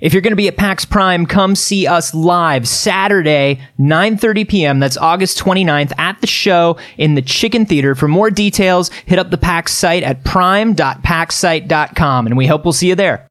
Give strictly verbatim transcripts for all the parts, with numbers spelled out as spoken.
If you're going to be at PAX Prime, come see us live Saturday, nine thirty p.m. That's August twenty-ninth at the show in the Chicken Theater. For more details, hit up the PAX site at prime dot pax site dot com, and we hope we'll see you there.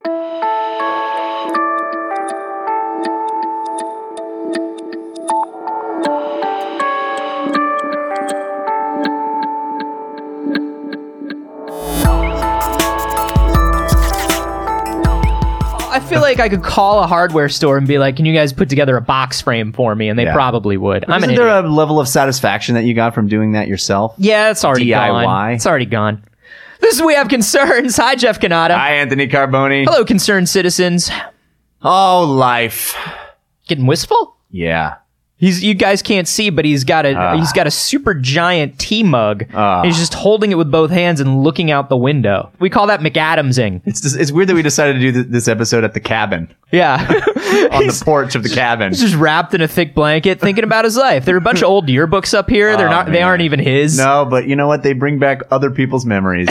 I feel like I could call a hardware store and be like, can you guys put together a box frame for me? And they Yeah. probably would. I'm Isn't an there idiot. a level of satisfaction that you got from doing that yourself? Yeah, it's already D I Y? gone. It's already gone. This is We Have Concerns. Hi, Jeff Canada. Hi, Anthony Carboni. Hello, concerned citizens. Oh, life. Getting wistful? Yeah. He's, you guys can't see, but he's got a Ah. he's got a super giant tea mug. Ah. He's just holding it with both hands and looking out the window. We call that McAdamsing. It's just, it's weird that we decided to do th- this episode at the cabin, Yeah. on the porch of the cabin. He's just wrapped in a thick blanket, thinking about his life. There are a bunch of old yearbooks up here. They're Oh, not. They man. aren't even his. No, but you know what? They bring back other people's memories.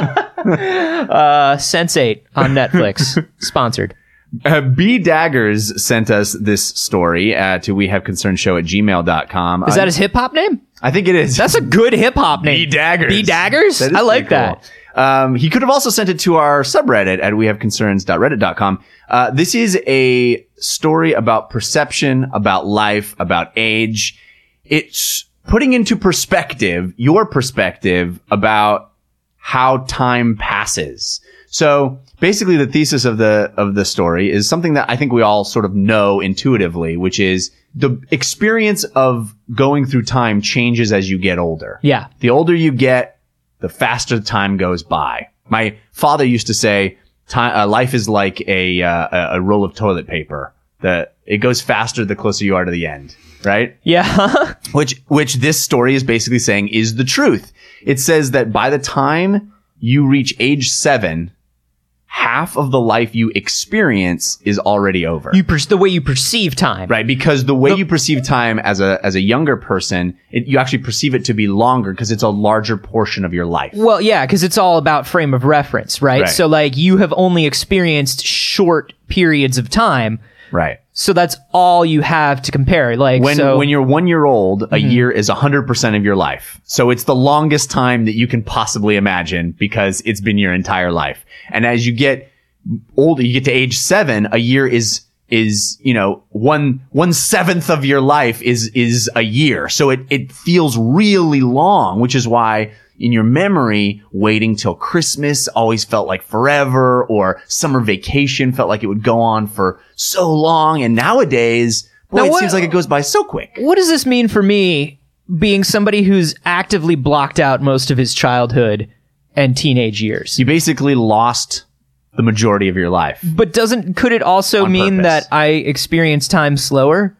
Uh, Sense eight on Netflix, sponsored. Uh, B Daggers sent us this story uh, to we have concerned show at gmail dot com. Is that his hip hop name? I think it is. That's a good hip hop name. B Daggers. B Daggers. That is I like pretty that. cool. Um, he could have also sent it to our subreddit at we have concerns dot reddit dot com. Uh, this is a story about perception, about life, about age. It's putting into perspective, your perspective about how time passes. So basically the thesis of the, of the story is something that I think we all sort of know intuitively, which is the experience of going through time changes as you get older. Yeah. The older you get, the faster time goes by. My father used to say, time, uh, life is like a, uh, a roll of toilet paper. The, it goes faster the closer you are to the end, right? Yeah. Which, which this story is basically saying is the truth. It says that by the time you reach age seven, half of the life you experience is already over. you per- the way you perceive time. Right, because the way you perceive time as a as a younger person, it, you actually perceive it to be longer because it's a larger portion of your life. Well, yeah, because it's all about frame of reference, right? Right. So, like, you have only experienced short periods of time, Right. so that's all you have to compare. Like, When so, when you're one year old, a year is one hundred percent of your life. So it's the longest time that you can possibly imagine because it's been your entire life. And as you get older, you get to age seven, a year is is, you know, one one seventh of your life is is a year. So it it feels really long, which is why in your memory, waiting till Christmas always felt like forever, or summer vacation felt like it would go on for so long. And nowadays, boy, Now it what- seems like it goes by so quick. what does this mean for me, being somebody who's actively blocked out most of his childhood and teenage years? You basically lost the majority of your life. But doesn't could it also On mean purpose. that I experience time slower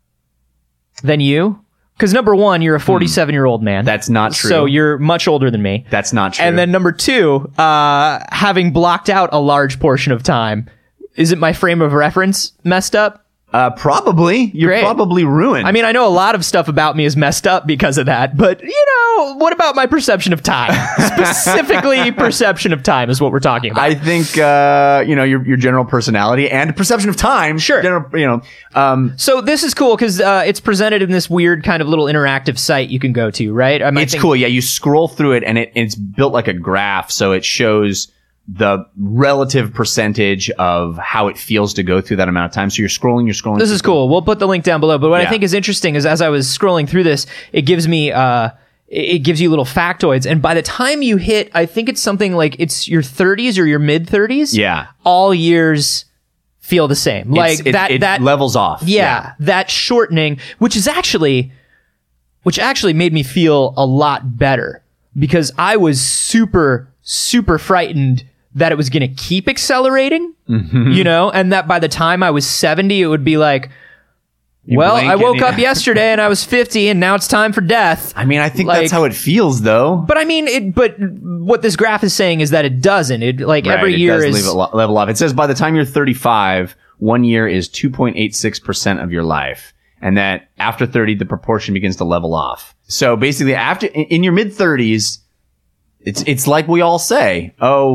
than you? Because number one, you're a forty-seven year old man. That's not true. So you're much older than me. That's not true. And then number two, uh, having blocked out a large portion of time, is it my frame of reference messed up? uh, probably you're Great. probably ruined. I mean, I know a lot of stuff about me is messed up because of that, but you know, what about my perception of time? Specifically, perception of time is what we're talking about. I think uh, you know your your general personality and perception of time. Sure. General, you know. Um, So this is cool because uh, it's presented in this weird kind of little interactive site you can go to, right? I mean, I it's think- cool. Yeah, you scroll through it and it it's built like a graph, so it shows the relative percentage of how it feels to go through that amount of time. So you're scrolling, you're scrolling. This is cool. We'll put the link down below. But what I Yeah. think is interesting is as I was scrolling through this, it gives me, uh, it it gives you little factoids. And by the time you hit, I think it's something like it's your thirties or your mid thirties. Yeah. All years feel the same. Like It's- it, that, it that levels off. yeah, that shortening, which is actually, which actually made me feel a lot better because I was super, super frightened that it was going to keep accelerating, Mm-hmm. you know, and that by the time I was seventy, it would be like, well, blink I and woke you- up yesterday and I was fifty and now it's time for death. I mean, I think Like- that's how it feels, though. But I mean, it, but what this graph is saying is that it doesn't. It like every Right, year it does is, leave it lo- level off. It says by the time you're thirty-five, one year is two point eight six percent of your life. And that after thirty, the proportion begins to level off. So basically after, in, in your mid thirties, it's, it's like we all say, oh,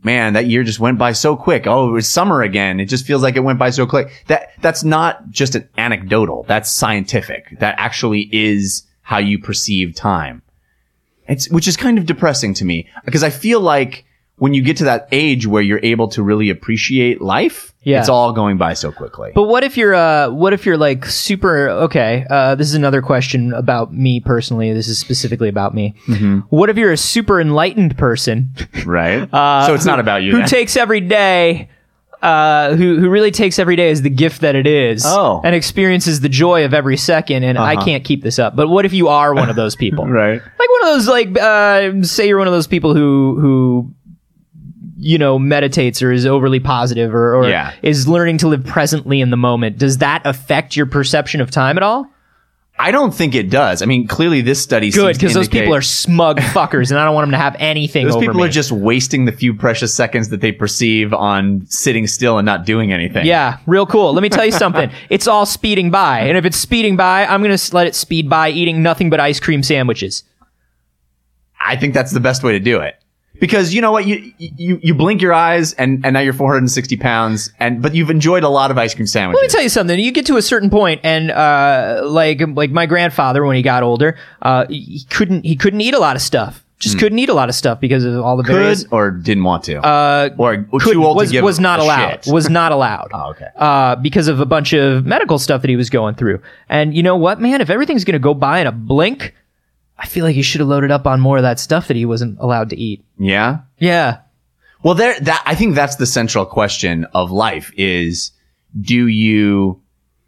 man, that year just went by so quick. Oh, it was summer again. It just feels like it went by so quick. That, that's not just an anecdotal. That's scientific. That actually is how you perceive time. It's, which is kind of depressing to me because I feel like when you get to that age where you're able to really appreciate life, yeah. it's all going by so quickly. But what if you're, uh, what if you're like super, okay, uh, this is another question about me personally. This is specifically about me. Mm-hmm. What if you're a super enlightened person? Right. Uh, so it's who, not about you. Who then. takes every day, uh, who, who really takes every day as the gift that it is. Oh. And experiences the joy of every second. And uh-huh. I can't keep this up. But what if you are one of those people? Right. Like one of those, like, uh, say you're one of those people who, who, you know, meditates or is overly positive or, or yeah. is learning to live presently in the moment. Does that affect your perception of time at all? I don't think it does. I mean, clearly this study Good, seems to because those indicate- people are smug fuckers, and I don't want them to have anything Those over people me. are just wasting the few precious seconds that they perceive on sitting still and not doing anything. Yeah, real cool. Let me tell you something. It's all speeding by, and if it's speeding by, I'm going to let it speed by eating nothing but ice cream sandwiches. I think that's the best way to do it. Because you know what, you you you blink your eyes and, and now you're four hundred sixty pounds, and but you've enjoyed a lot of ice cream sandwiches. Let me tell you something. You get to a certain point, and uh, like like my grandfather when he got older, uh, he couldn't he couldn't eat a lot of stuff. Just couldn't eat a lot of stuff because of all the various. Could or didn't want to, Uh, or could, too old was, to give was not a allowed. shit. Was not allowed. Oh, okay. Uh, because of a bunch of medical stuff that he was going through. And you know what, man? If everything's gonna go by in a blink, I feel like he should have loaded up on more of that stuff that he wasn't allowed to eat. Yeah. Yeah. Well, there. That I think that's the central question of life: is do you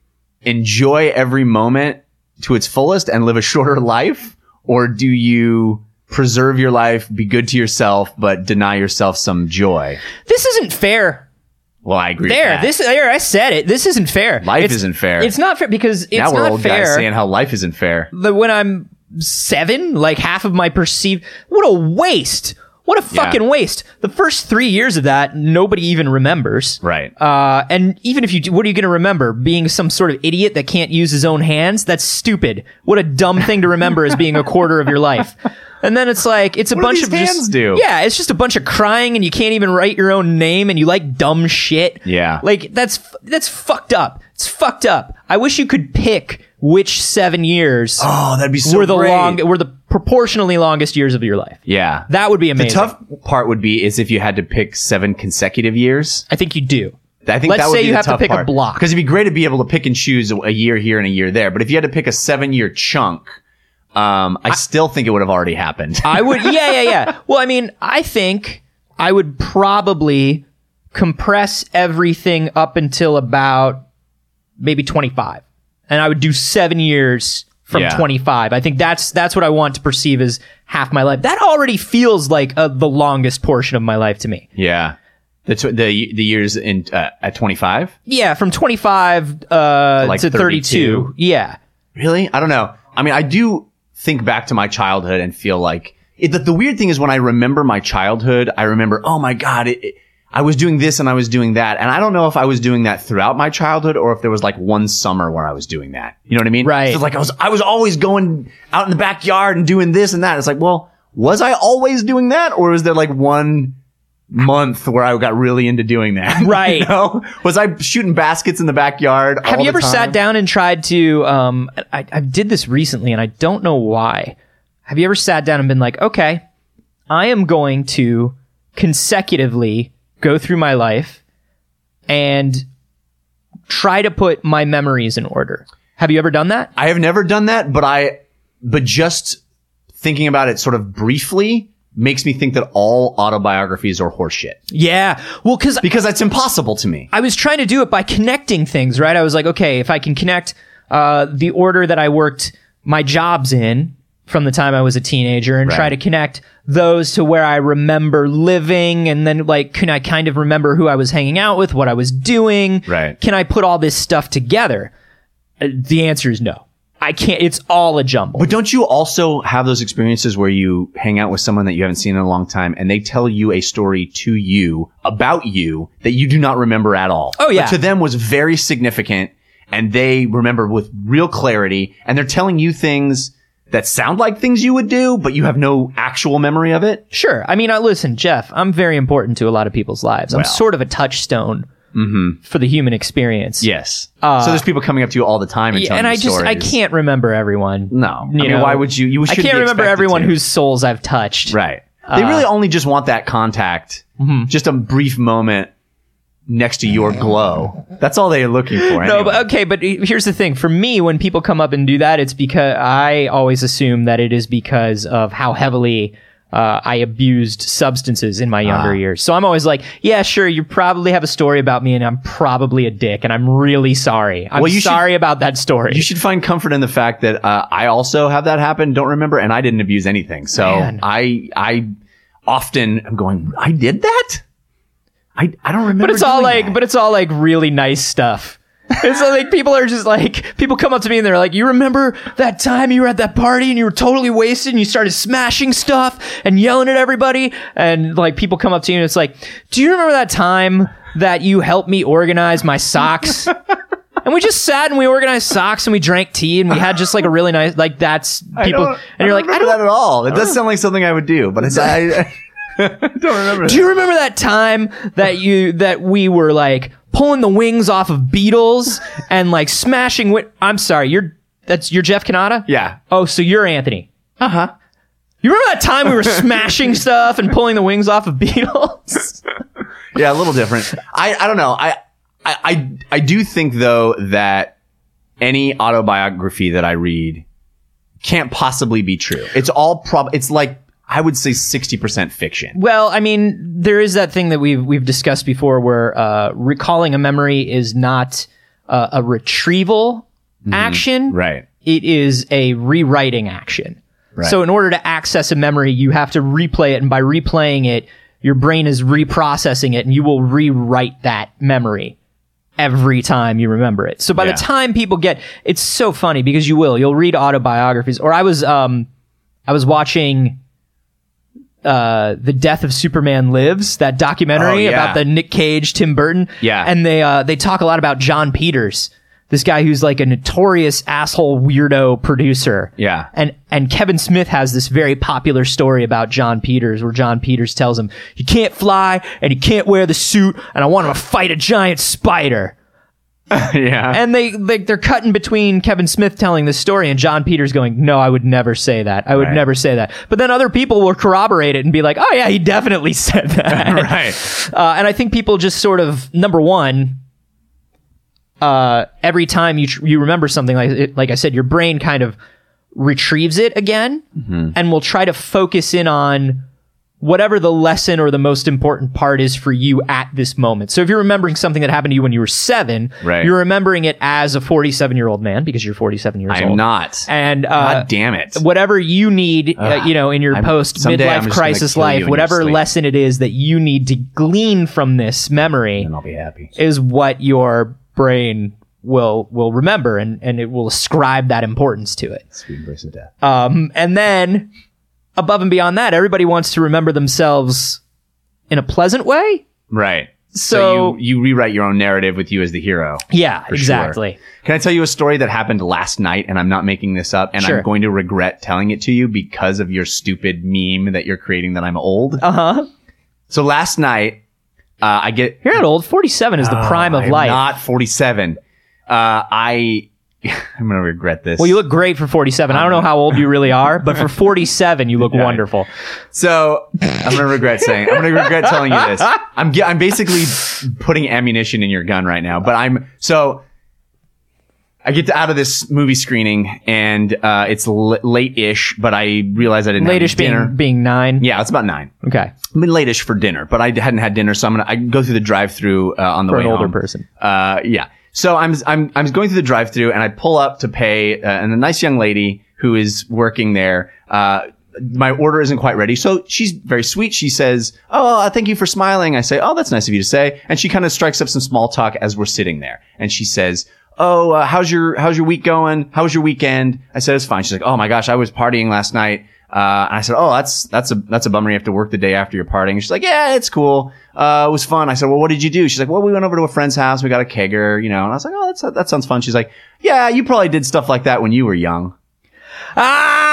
enjoy every moment to its fullest and live a shorter life, or do you preserve your life, be good to yourself, but deny yourself some joy? This isn't fair. Well, I agree. There, with that. this there. I said it. This isn't fair. Life It's- isn't fair. It's not fair because it's now we're not old fair. guys saying how life isn't fair. The, when I'm seven, like half of my perceived, what a waste. What a fucking Yeah. waste. The first three years of that, nobody even remembers. Right. Uh, and even if you do, what are you going to remember? Being some sort of idiot that can't use his own hands? That's stupid. What a dumb thing to remember as being a quarter of your life. And then it's like, it's a What do bunch these of just, hands do? yeah, it's just a bunch of crying and you can't even write your own name and you like dumb shit. Yeah. Like that's, that's fucked up. It's fucked up. I wish you could pick which seven years Oh, that'd be so were the great. long, were the proportionally longest years of your life. Yeah. That would be amazing. The tough part would be is if you had to pick seven consecutive years. I think you do. I think Let's that would say be you the have to tough pick a part. block. Because it'd be great to be able to pick and choose a, a year here and a year there. But if you had to pick a seven-year chunk, um, I, I still think it would have already happened. I would, yeah, yeah, yeah. Well, I mean, I think I would probably compress everything up until about maybe twenty-five. And I would do seven years from Yeah. twenty-five. I think that's that's what I want to perceive as half my life. That already feels like uh, the longest portion of my life to me. Yeah. The tw- the the years in uh, at twenty-five? Yeah, from twenty-five uh, Like to thirty-two. thirty-two. Yeah. Really? I don't know. I mean, I do think back to my childhood and feel like it, the, the weird thing is when I remember my childhood, I remember, oh my God, it, it, I was doing this and I was doing that. And I don't know if I was doing that throughout my childhood or if there was like one summer where I was doing that. You know what I mean? Right. So it's like I was, I was always going out in the backyard and doing this and that. It's like, well, was I always doing that? Or was there like one month where I got really into doing that? Right. You know? Was I shooting baskets in the backyard? Have all you the ever time? sat down and tried to, um, I, I did this recently and I don't know why. Have you ever sat down and been like, okay, I am going to consecutively go through my life and try to put my memories in order. Have you ever done that? I have never done that, but I, but just thinking about it sort of briefly makes me think that all autobiographies are horseshit. Yeah. Well, cause Because that's impossible to me. I was trying to do it by connecting things, right? I was like, okay, if I can connect, uh, the order that I worked my jobs in from the time I was a teenager and Right. try to connect those to where I remember living and then like, can I kind of remember who I was hanging out with, what I was doing? Right. Can I put all this stuff together? Uh, the answer is no. I can't. It's all a jumble. But don't you also have those experiences where you hang out with someone that you haven't seen in a long time and they tell you a story to you about you that you do not remember at all? Oh, yeah. But to them was very significant and they remember with real clarity and they're telling you things that sound like things you would do, but you have no actual memory of it? Sure. I mean, uh, listen, Jeff, I'm very important to a lot of people's lives. I'm Well. sort of a touchstone for the human experience. Yes. Uh, so there's people coming up to you all the time and Yeah, telling and you I just stories. I can't remember everyone. No. You I mean, know, why would you? You I should can't be remember expected everyone to. whose souls I've touched. Right. They Uh, really only just want that contact, just a brief moment next to your glow. That's all they're looking for. No, anyway. but okay, but here's the thing. For me, when people come up and do that, it's because I always assume that it is because of how heavily uh, I abused substances in my younger Ah. years. So I'm always like, yeah, sure, you probably have a story about me, and I'm probably a dick, and I'm really sorry. I'm Well, you should- sorry about that story. You should find comfort in the fact that uh, I also have that happen. Don't remember, and I didn't abuse anything. So Man. I, I often am going. I did that. I, I don't remember. But it's all doing like, that. but it's all like really nice stuff. It's like people are just like, people come up to me and they're like, you remember that time you were at that party and you were totally wasted and you started smashing stuff and yelling at everybody? And like people come up to you and it's like, do you remember that time that you helped me organize my socks? And we just sat and we organized socks and we drank tea and we had just like a really nice, like that's I people. don't- And you're I like, don't I remember don't that at all. It does sound like something I would do, but it's I, I don't remember. Do you remember that time that you that we were like pulling the wings off of beetles and like smashing? Wi- I'm sorry, you're that's you're Jeff Kanata. Yeah. Oh, so you're Anthony. Uh huh. You remember that time we were smashing stuff and pulling the wings off of beetles? Yeah, a little different. I, I don't know. I, I, I, I do think though that any autobiography that I read can't possibly be true. It's all prob. It's like I would say sixty percent fiction. Well, I mean, there is that thing that we've we've discussed before, where uh, recalling a memory is not uh, a retrieval action. Right. It is a rewriting action. Right. So in order to access a memory, you have to replay it. And by replaying it, your brain is reprocessing it and you will rewrite that memory every time you remember it. So by Yeah. the time people get, it's so funny because you will, you'll read autobiographies. Or I was, um, I was watching, uh, The Death of Superman Lives, that documentary Oh, yeah. about the Nick Cage, Tim Burton. Yeah. And they, uh, they talk a lot about John Peters. This guy who's like a notorious asshole weirdo producer. Yeah. And and Kevin Smith has this very popular story about John Peters where John Peters tells him, you can't fly and you can't wear the suit and I want him to fight a giant spider. Yeah. And they, they they're cutting between Kevin Smith telling this story and John Peters going, no, I would never say that. I would Right. never say that. But then other people will corroborate it and be like, oh yeah, he definitely said that. Right. Uh, and I think people just sort of, number one, uh, every time you tr- you remember something, like it, like I said, your brain kind of retrieves it again and will try to focus in on whatever the lesson or the most important part is for you at this moment. So if you're remembering something that happened to you when you were seven, Right. you're remembering it as a forty-seven-year-old man because you're forty-seven years I old. am not. And uh, God damn it. whatever you need, uh, Ugh. you know, in your I'm- post someday I'm midlife just gonna crisis kill you in life, your whatever sleep. lesson it is that you need to glean from this memory And I'll be happy. is what your brain will will remember and, and it will ascribe that importance to it. Sweet embrace of death. Um, and then above and beyond that, everybody wants to remember themselves in a pleasant way. Right. So- you, you rewrite your own narrative with you as the hero. Yeah, For exactly. sure. Can I tell you a story that happened last night and I'm not making this up and Sure. I'm going to regret telling it to you because of your stupid meme that you're creating that I'm old? Uh huh. So last night, uh, I get... You're not old. forty-seven is the prime Oh, of I'm life. not forty-seven. Uh, I... I'm going to regret this. Well, you look great for forty-seven. I don't know how old you really are, but for forty-seven, you look Yeah. wonderful. So I'm gonna regret saying. I'm gonna regret telling you this. I'm ge- I'm basically putting ammunition in your gun right now. But I'm so. I get to, out of this movie screening and uh, it's l- late-ish, but I realize I didn't Late-ish have dinner. being, being nine. Yeah, it's about nine. Okay. I mean, late-ish for dinner, but I hadn't had dinner, so I'm gonna I go through the drive-through uh, on the For way an older home. person. Uh, yeah. So I'm I'm I'm going through the drive-through and I pull up to pay, uh, and a nice young lady who is working there. Uh, my order isn't quite ready, so she's very sweet. She says, "Oh, uh, thank you for smiling." I say, "Oh, that's nice of you to say." And she kind of strikes up some small talk as we're sitting there, and she says, "Oh, uh, how's your how's your week going? How was your weekend?" I said, "It's fine." She's like, "Oh my gosh, I was partying last night." Uh, and I said, "Oh, that's that's a that's a bummer. You have to work the day after you're partying." And she's like, "Yeah, it's cool. Uh, it was fun." I said, "Well, what did you do?" She's like, "Well, we went over to a friend's house. We got a kegger, you know." And I was like, "Oh, that's that sounds fun." She's like, "Yeah, you probably did stuff like that when you were young." Ah!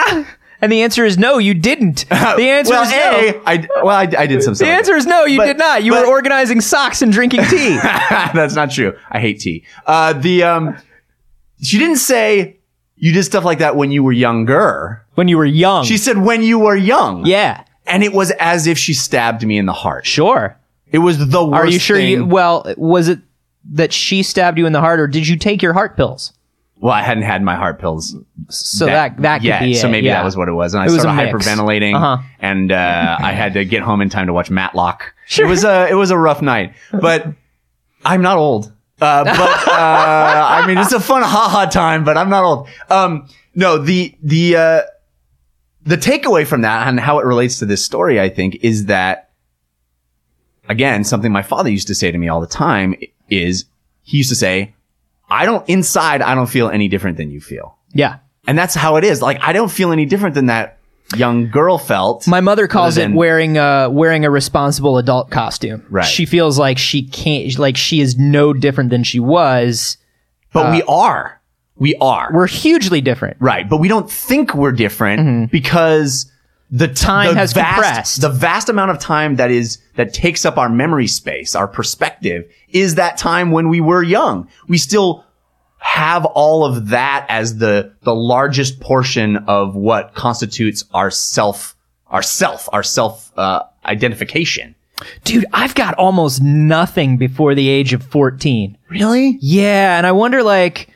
yeah. And the answer is no, you didn't. The answer well, is A, no. I, well, I, I did some The stuff. answer is no, you But- did not. You but- were organizing socks and drinking tea. That's not true. I hate tea. Uh, the, um, she didn't say you did stuff like that when you were younger. When you were young. She said when you were young. yeah, And it was as if she stabbed me in the heart. sure. It was the worst Are you sure thing. you, well, was it that she stabbed you in the heart or did you take your heart pills? Well, I hadn't had my heart pills. So that, that, could yeah, be so it. maybe yeah. that was what it was. And I It was started a mix. hyperventilating, Uh-huh. and uh, I had to get home in time to watch Matlock. It was a it was a rough night, but I'm not old. Uh, but uh, I mean, it's a fun haha time, but I'm not old. Um, no, the the uh, the takeaway from that and how it relates to this story, I think, is that again, something my father used to say to me all the time is he used to say, I don't, inside, I don't feel any different than you feel. Yeah. And that's how it is. Like, I don't feel any different than that young girl felt. My mother calls Other it than- wearing a wearing a responsible adult costume. Right. She feels like she can't, like she is no different than she was. But we are. We are. We're hugely different. right. But we don't think we're different because the t- Time the has vast, compressed. The vast amount of time that is, that takes up our memory space, our perspective, is that time when we were young. We still have all of that as the, the largest portion of what constitutes our self, our self, our self, uh, identification. Dude, I've got almost nothing before the age of fourteen. Really? Yeah, and I wonder like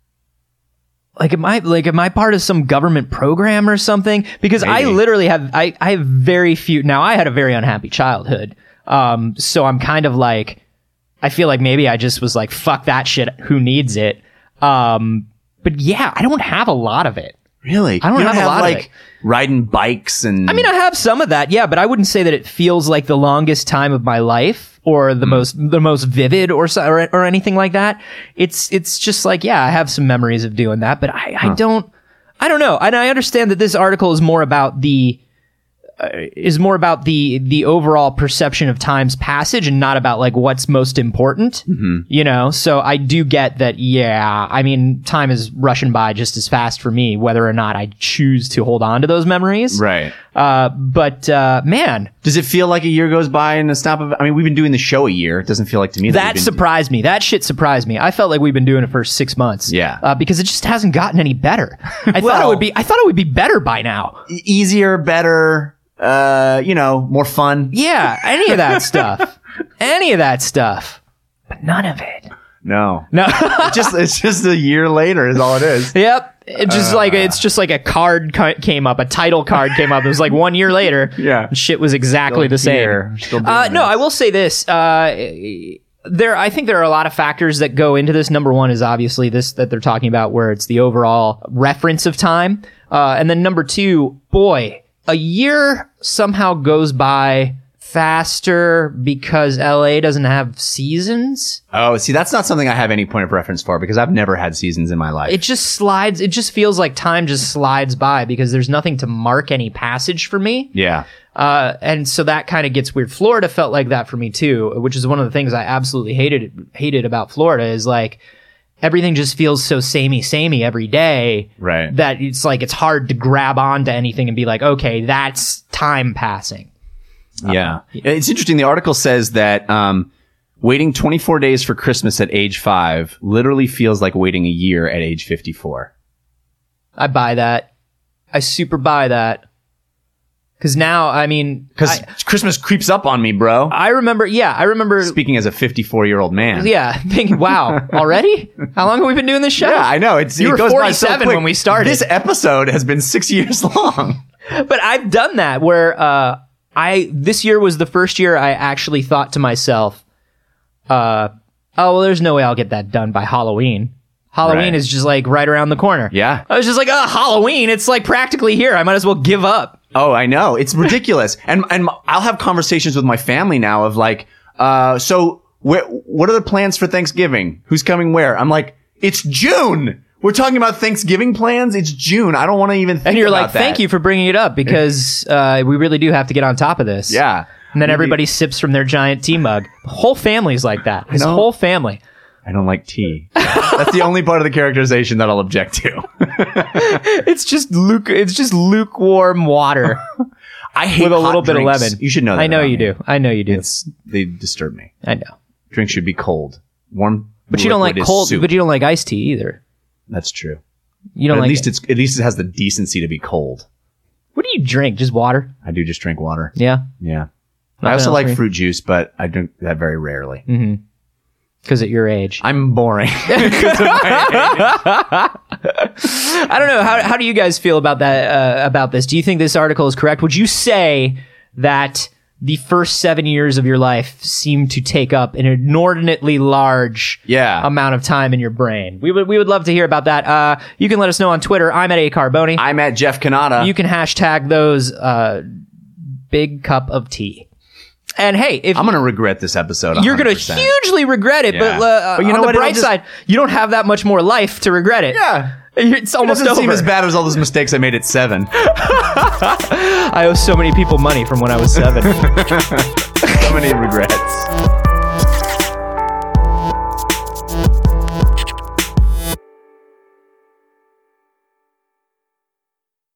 like am I like am I part of some government program or something? Because I Maybe. literally have I, I have very few now I had a very unhappy childhood. Um so I'm kind of like I feel like maybe I just was like fuck that shit, who needs it? Um but yeah, I don't have a lot of it. Really? I don't You have a lot of like it. riding bikes and I mean, I have some of that, yeah, but I wouldn't say that it feels like the longest time of my life or the most the most vivid or so, or, or anything like that. It's it's just like, yeah, I have some memories of doing that, but I, I don't I don't know. And I understand that this article is more about the uh, is more about the the overall perception of time's passage and not about like what's most important. You know, so I do get that. Yeah, I mean, time is rushing by just as fast for me, whether or not I choose to hold on to those memories. right. Uh, but uh, man, Does it feel like a year goes by in a snap of? I mean, we've been doing the show a year. It doesn't feel like to me that, that we've been, surprised me. That shit surprised me. I felt like we've been doing it for six months. Yeah. uh, because it just hasn't gotten any better. I thought it Well- would be. I thought it would be better by now. e- easier, better. Uh, you know, more fun. Yeah, any of that stuff, any of that stuff, but none of it. No, No. It just it's just a year later is all it is. Yep. It just like it's just like a card ca- came up, a title card came up. It was like one year later. Yeah. shit was exactly Still the same. here. Still doing Uh, no, this. I will say this. Uh, there, I think there are a lot of factors that go into this. Number one is obviously this that they're talking about, where it's the overall reference of time, uh, and then number two, boy, a year somehow goes by faster because L A doesn't have seasons. Oh, see, that's not something I have any point of reference for because I've never had seasons in my life. It just slides. It just feels like time just slides by because there's nothing to mark any passage for me. yeah. Uh, and so that kind of gets weird. Florida felt like that for me too, which is one of the things I absolutely hated hated about Florida is like everything just feels so samey samey every day. Right. That it's like it's hard to grab onto anything and be like, okay, that's time passing. Yeah. It's interesting. The article says that um, waiting twenty-four days for Christmas at age five literally feels like waiting a year at age fifty-four. I buy that. I super buy that. Because now, I mean, Because I, Christmas creeps up on me, bro. I remember. Yeah, I remember. Speaking as a fifty-four-year-old man. Yeah, thinking, wow, already? How long have we been doing this show? Yeah, I know. It's, You it were goes by so forty-seven quick. when we started. This episode has been six years long. But I've done that where uh, I this year was the first year I actually thought to myself, uh, oh, well, there's no way I'll get that done by Halloween. Halloween Right. is just like right around the corner. Yeah. I was just like, oh, Halloween, it's like practically here. I might as well give up. Oh, I know. It's ridiculous. and and I'll have conversations with my family now of like, uh, so wh- what are the plans for Thanksgiving? Who's coming where? I'm like, it's June. We're talking about Thanksgiving plans. It's June. I don't want to even think And you're about like, that. thank you for bringing it up because uh, we really do have to get on top of this. Yeah. And then Maybe- everybody sips from their giant tea mug. The whole family's like that. His know. whole family. I don't like tea. That's the only part of the characterization that I'll object to. It's just luke. It's just lukewarm water I hate with a hot little bit of drinks. lemon. You should know that. I know about you me. do. I know you do. It's they disturb me. I know. Drinks should be cold. Warm. But you don't like liquid is cold. soup. But you don't like iced tea either. That's true. You But don't at like. least it's at least it has the decency to be cold. What do you drink? Just water? I do just drink water. Yeah. Yeah. Nothing I also else like for you? fruit juice, but I drink that very rarely. Mm-hmm. Because at your age, I'm boring. I don't know. How how do you guys feel about that? Uh, about this? Do you think this article is correct? Would you say that the first seven years of your life seem to take up an inordinately large Yeah. amount of time in your brain? We would we would love to hear about that. Uh, you can let us know on Twitter. I'm at A Carboni. I'm at Jeff Kanata. You can hashtag those uh, big cup of tea. And hey, if I'm gonna regret this episode. you're going to one hundred percent. hugely regret it, Yeah. but, uh, But you on know the what? It'll bright just- side, you don't have that much more life to regret it. Yeah. It's It almost doesn't over. seem as bad as all those mistakes I made at seven. I owe so many people money from when I was seven. So many regrets.